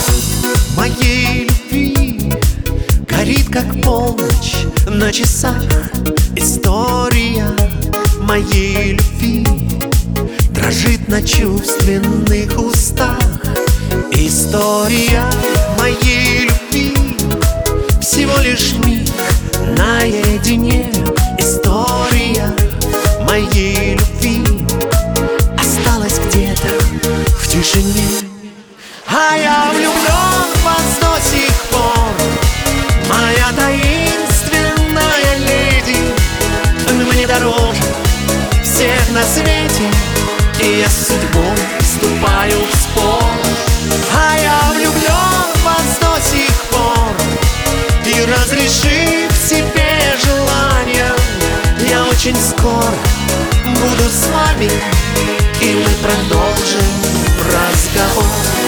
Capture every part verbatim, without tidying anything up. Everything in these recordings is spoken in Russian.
моей любви горит, как полночь на часах. История моей любви дрожит на чувственных устах. История моей любви всего лишь миг наедине. История моей любви осталась где-то в тишине. А я влюблен в вас до сих пор, моя таинственная леди. Вы мне дороже всех на свете, и я с судьбой вступаю в спор. А я влюблен в вас до сих пор, и разрешив себе желание, я очень скоро буду с вами, и мы продолжим разговор.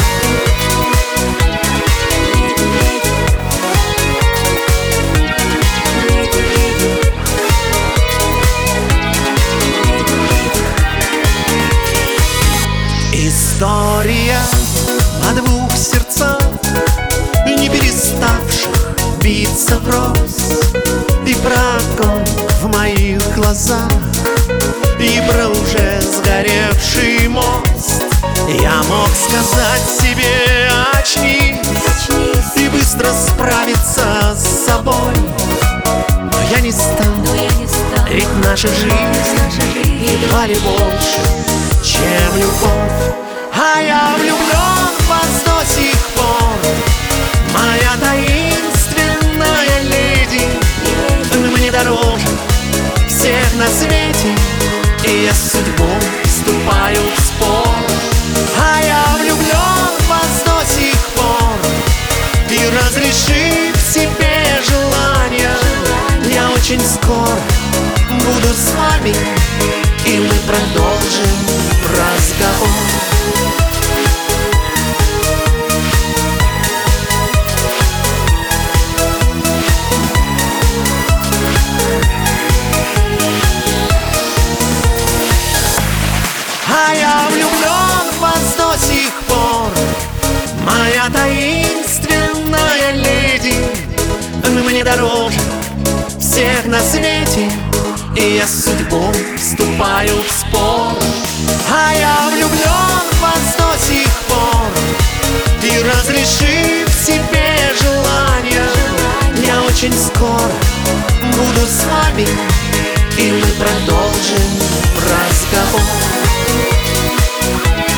История о двух сердцах, не переставших биться врозь, и про огонь в моих глазах, и про уже сгоревший мост. Я мог сказать себе: очнись, и быстро справиться с собой, но я не стану, ведь наша жизнь едва ли больше, чем любовь. А я влюблен в вас до сих пор, моя таинственная леди. Вы мне дороже всех на свете, и я с судьбой вступаю в спор. А я влюблен в вас до сих пор, и разрешив себе желание, я очень скоро буду с вами, и мы продолжим разговор. А я влюблен в вас до сих пор, моя таинственная леди. Вы мне дороже всех на свете, и я с судьбой вступаю в спор. А я влюблен в вас до сих пор, и разрешив себе желание, я очень скоро буду с вами, и мы продолжим разговор.